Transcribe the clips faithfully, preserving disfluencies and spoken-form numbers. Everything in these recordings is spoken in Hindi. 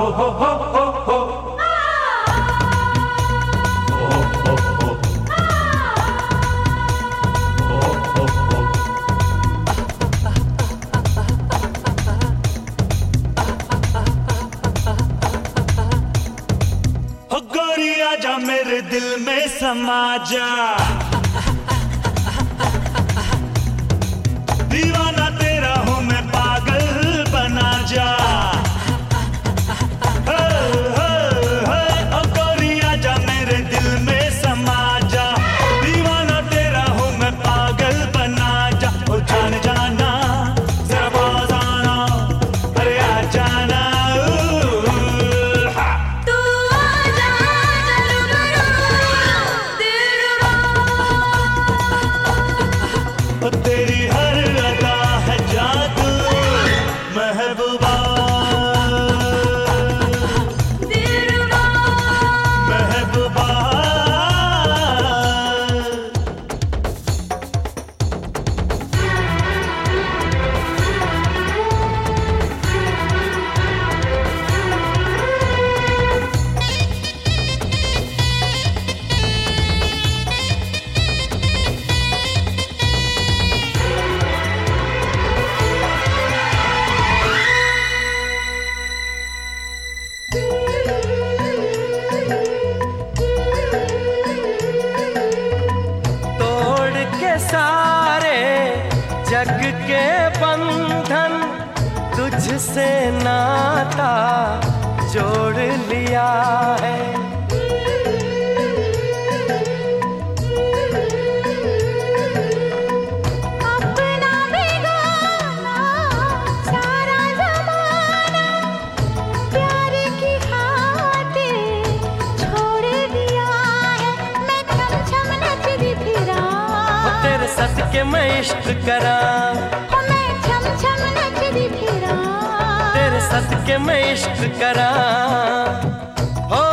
हो हो हो हो हो। हो गोरी आजा मेरे दिल में समा जा, दीवाना तेरा हूँ मैं पागल बना जा। हो, हो, हो, ओ गोरी आजा मेरे दिल में समा जा, दीवाना तेरा हूँ मैं पागल बना जा। ओ जान जाना जरा पास आना, अरे आ जाना। तू आजा दिलरुबा, ओ तेरी हर अदा है जादू महबूबा, दिलरुबा, महबूबा। तोड़ के सारे जग के बंधन, तुझसे नाता जोड़ लिया है। अपना बेगाना सारा ज़माना प्यार की खातिर छोड़ दिया है। मैं छम छम नचती फिरा, तेरे सदके मैं इश्क करा, मैं छम छम नचती फिरा, तेरे सदके मैं इश्क करा। हो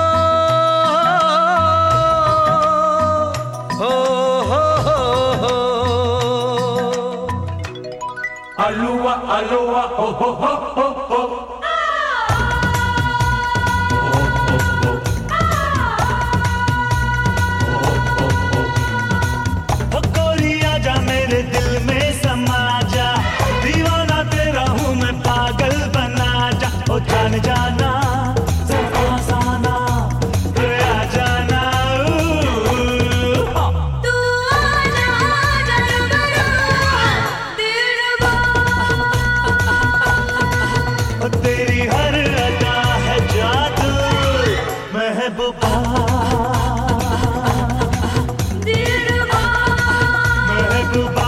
हो हो हो हो। अलुआ अलुआ हो हो हो हो हो। हो गोरी आजा मेरे दिल में समा जा, दीवाना तेरा हूँ मैं पागल बना जा। ओ जान जाना जरा पास आना, अरे आ जाना। तू आजा दिलरुबा, ओ तेरी हर अदा है जादू महबूबा, दिलरुबा, महबूबा।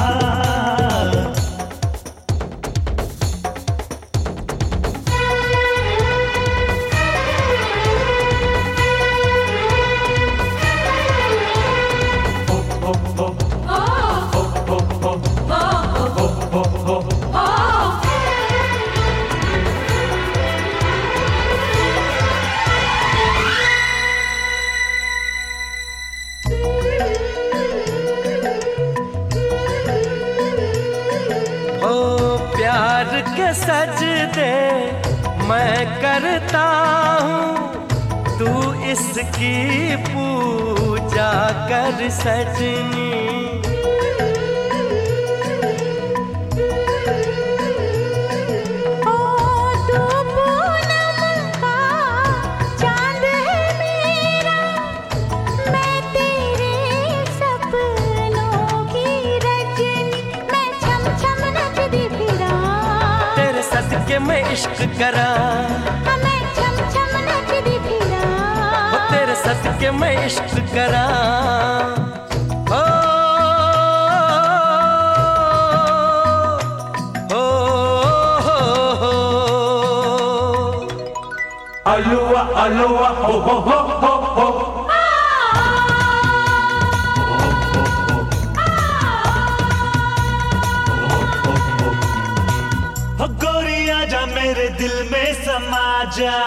ओ प्यार के सजदे मैं करता हूँ, तू इसकी पूजा कर सजनी। ओ तू पूनम का चांद है मेरा, मैं तेरे सपनों की रजनी। मैं छम छम नचती फिरा, तेरे सदके मैं इश्क करा, मैं छम छम नचती फिरा, ओ तेरे सदके मैं इश्क करा। हो हो हो हो। अलुआ अलुआ हो हो हो हो हो। हो गोरी आजा मेरे दिल में समा जा,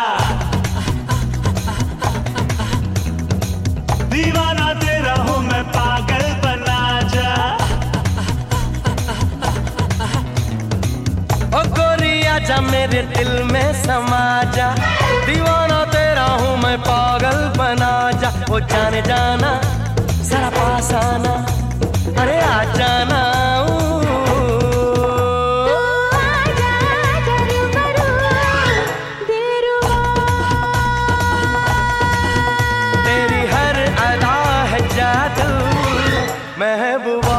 दीवाना तेरा हूँ मैं पागल बना जा। ओ गोरी आजा मेरे दिल में समा जा, जाने जाना, जरा पास आना, अरे आ जाना। तेरी हर अदा है जादू महबूबा।